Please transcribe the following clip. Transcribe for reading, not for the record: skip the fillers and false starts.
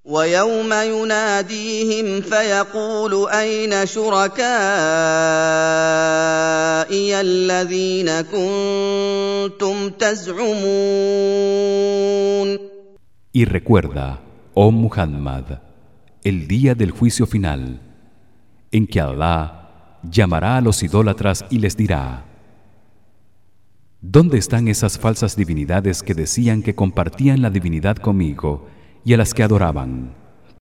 ويوم يناديهم فيقول أين شركائي الذين كنتم تزعمون. Y recuerda, oh Muhammad, el día del juicio final, en que Allah llamará a los idólatras y les dirá: ¿Dónde están esas falsas divinidades que decían que compartían la divinidad conmigo y a las que adoraban?